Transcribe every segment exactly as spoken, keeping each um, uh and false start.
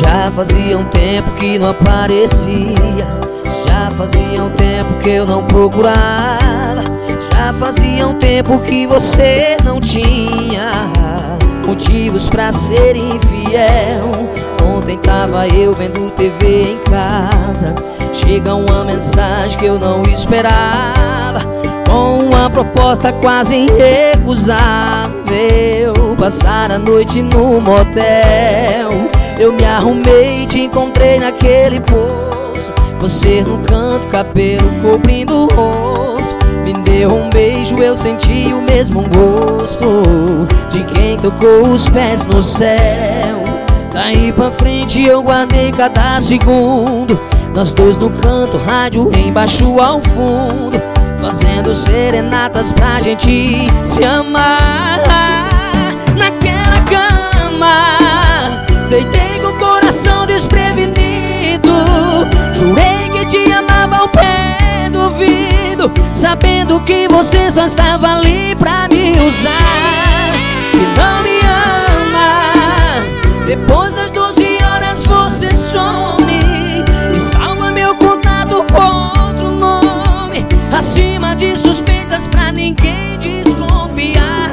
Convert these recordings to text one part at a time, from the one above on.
Já fazia um tempo que não aparecia, já fazia um tempo que eu não procurava, já fazia um tempo que você não tinha motivos pra ser infiel. Ontem tava eu vendo T V em casa, chega uma mensagem que eu não esperava, com uma proposta quase irrecusável: passar a noite no motel. Eu me arrumei e te encontrei naquele posto, você no canto, cabelo cobrindo o rosto. Me deu um beijo, eu senti o mesmo gosto de quem tocou os pés no céu. Daí pra frente eu guardei cada segundo, nós dois no canto, rádio embaixo ao fundo, fazendo serenatas pra gente se amar. Naquela cama, deitei com o coração desprevenido, jurei que te amava ao pé do ouvido, sabendo que você só estava ali pra me usar. E não me ama, depois das doze horas você some e salva meu contato com outro nome, acima de suspeitas pra ninguém desconfiar.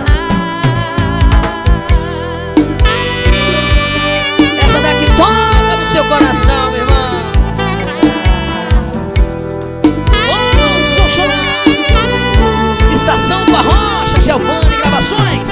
Essa daqui toca no seu coração, meu irmão. Oh, sou chorando. Estação do Arrocha, Giovanni Gravações.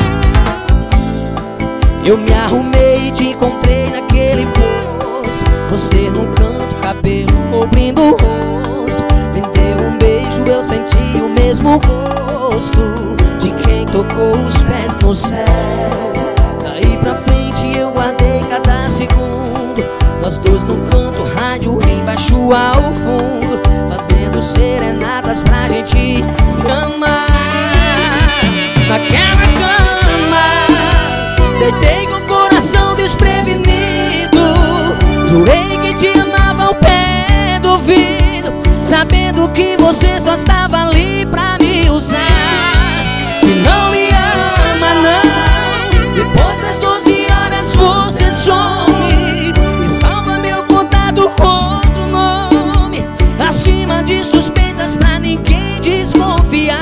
Eu me arrumei e te encontrei naquele posto, você no canto, cabelo cobrindo o rosto. Me deu um beijo, eu senti o mesmo gosto de quem tocou os pés no céu. Daí pra frente eu guardei cada segundo, nós dois no canto, rádio embaixo ao fundo, fazendo serenatas pra gente se amar. Naquela cama, deitei com o coração desprevenido, jurei que te amava ao pé do ouvido, sabendo que você só estava ali pra me usar. E não me ama não, depois das doze horas você some e salva meu contato com outro nome, acima de suspeitas pra ninguém desconfiar.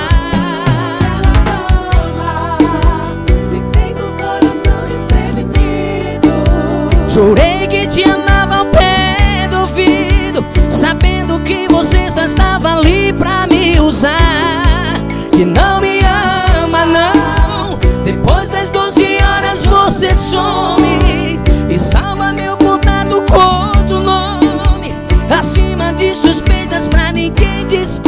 Jurei que te amava ao pé do ouvido, sabendo que você só estava ali pra me usar. E não me ama não, depois das doze horas você some e salva meu contato com outro nome, acima de suspeitas pra ninguém desconfiar.